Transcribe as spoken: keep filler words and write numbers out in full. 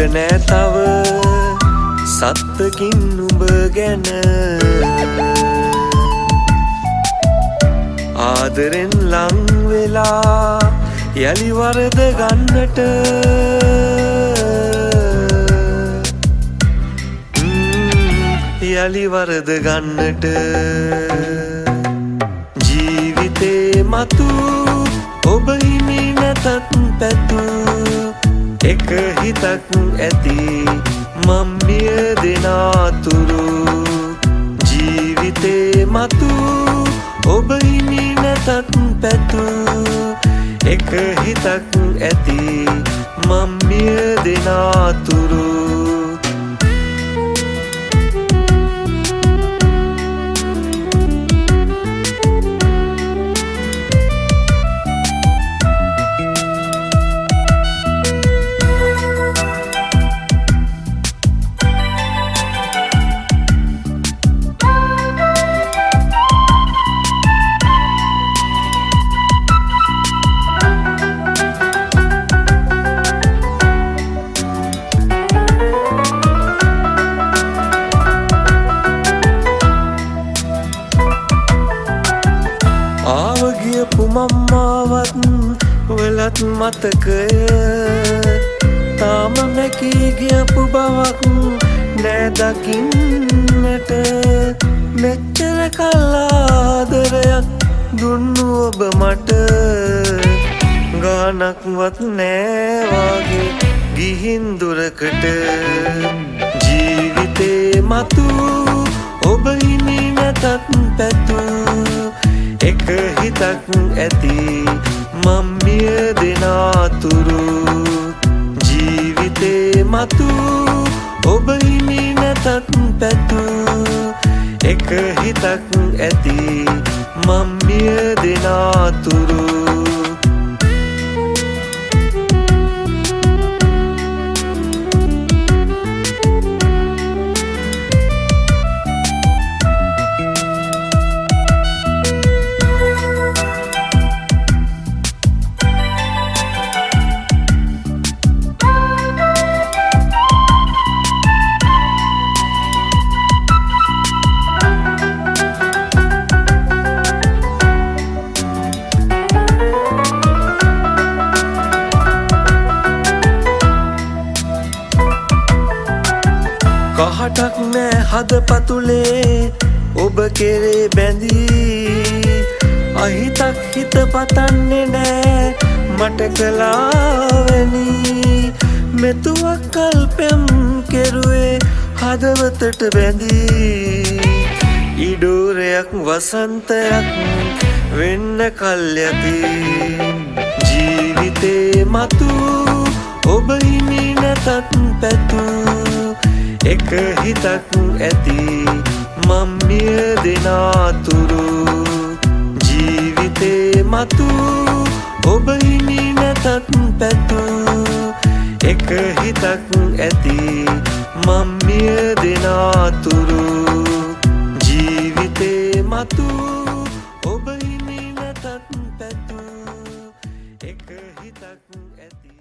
නෑ තව සත්තකින් නුඹ ගැන ආදරෙන් ලං වෙලා යලි වරද ගන්නට යලි වරද ගන්නට ජීවිතේ මතු ඔබ හිමි නැතත් පැතු එක හිතක් ඇති මම මිය දෙනාතුරු ජීවිතේ මතු ඔබ හිමි නැතත් පැතු එක හිතක් ඇති මම මිය දෙනාතුරු පුමම්මාවත් වෙලත් මතකය තාම නැකී ගියපු බවක් නෑ දකින්නට මෙච්චර කල්ලාදරයක් දුන්නු ඔබ මට ගානක්වත් නෑ වගේ ගිහින් දුරකට ජීවිතේ මතු ඔබ හිමි නැතත් පැතු එක හිතක් ඇති මම මිය දෙනාතුරු ජීවිතේ මතු ඔබ හිමි නැතත් පැතු එක හිතක් ඇති මම මිය දෙනාතුරු කහටක් නෑ හදපතුලේ ඔබ කෙරේ බැඳී අහිතක් හිත පතන්නේ නෑ මට කලාවැනි මෙතුවක් කල්පෙම් කෙරුවේ හදවතට බැඳී ඉඩෝරයක් වසන්තයක් වෙන්න කල් යති ජීවිතේ මතු ඔබ හිමි නැතත් පැතු එක හිතක් ඇති මම මිය දෙනාතුරු ජීවිතේ මතු ඔබ හිමි නැතත් පැතු එක හිතක් ඇති මම මිය දෙනාතුරු ජීවිතේ මතු ඔබ හිමි නැතත් පැතු එක හිතක් ඇති